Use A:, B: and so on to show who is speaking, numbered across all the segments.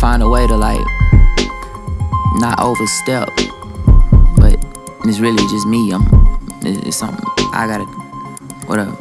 A: find a way to like not overstep, but it's really just me. It's something I gotta, whatever.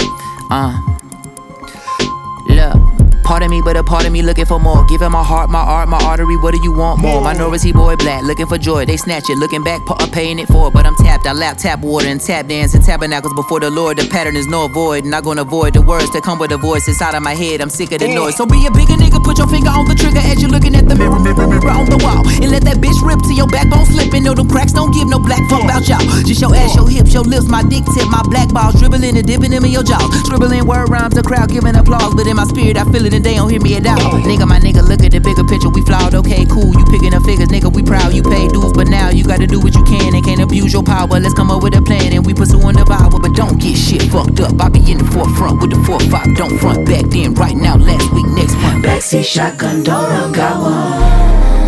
A: Look. Part of me, but a part of me looking for more. Giving my heart, my art, my artery. What do you want more? Minority boy black, looking for joy. They snatch it, looking back, paying it for. But I'm tapped, I lap tap water and tap dance and tabernacles before the Lord. The pattern is no avoid, not gonna avoid the words that come with a voice inside of my head. I'm sick of the noise. So be a bigger nigga, put your finger on the trigger as you're looking at the mirror on the wall, and let that bitch rip till your backbone slipping. No, them cracks don't give no black fuck about y'all. Just your ass, your hips, your lips, my dick tip, my black balls dribbling and dipping them in your jaws. Scribbling word rhymes, the crowd giving applause, but in my spirit I feel it and they don't hear me at all. Nigga, my nigga, look at the bigger picture. We flawed, okay, cool. You picking up figures, nigga, we proud. You pay dues, but now you gotta do what you can and can't abuse your power. Let's come up with a plan and we pursuing the power, but don't get shit fucked up. I be in the forefront with the 4-5. Don't front back then, right now, last week, next month.
B: Backseat shotgun, don't run, got one.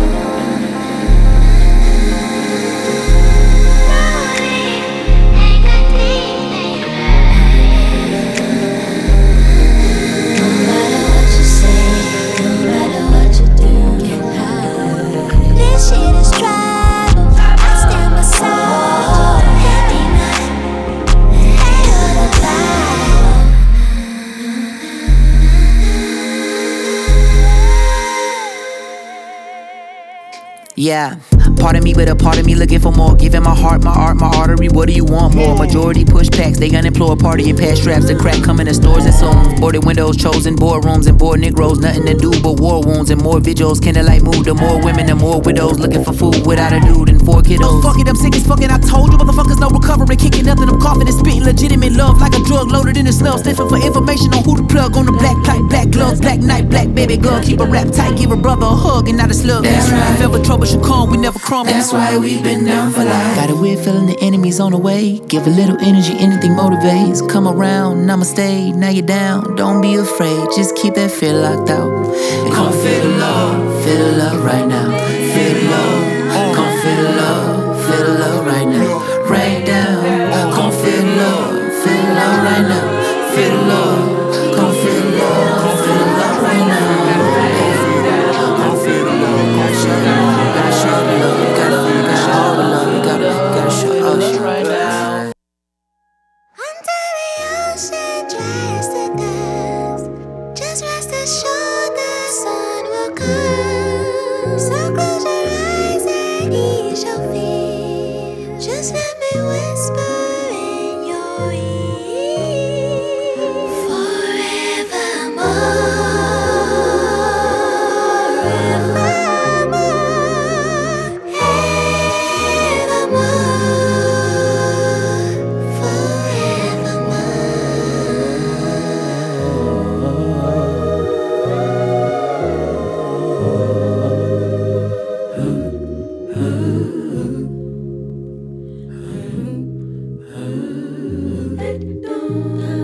A: Yeah, part of me, but a part of me looking for more. Giving my heart, my art, my artery. What do you want more? Majority push packs, they unemployed party and pass straps. The crack coming to stores and songs. Boarded windows, chosen boardrooms and bored Negroes. Nothing to do but war wounds and more vigils. Candlelight mood, the more women, the more widows. Looking for food without a dude and 4 kiddos. Oh, fuck it, I'm sick as fucking. I told you motherfuckers, no recovery. Kicking nothing, I'm coughing and spitting legitimate love like a drug loaded in the slum. Sniffing for information on who to plug on the black pipe, black gloves, black night, black baby girl. Keep a rap tight, give a brother a hug and not a slug.
B: That's right.
A: If ever trouble should come, we never crumble.
B: That's why we've been down for life.
A: Got a weird feeling the enemy's on the way. Give a little energy, anything motivates. Come around, namaste, now you're down. Don't be afraid, just keep that fear locked out. And
B: Come feel the love
A: right now.
B: Feel the love, come feel the love right now. Right down, come feel the love right now. Feel the love, come feel the love right now. Come feel the love, come show the love. Gotta show the love, gotta all the love, you gotta show us right now.
C: Until the ocean dries to dust, just rest assured the sun will come. So close your eyes and ease your fear. Just let me whisper in your ear. Forevermore, evermore, forevermore.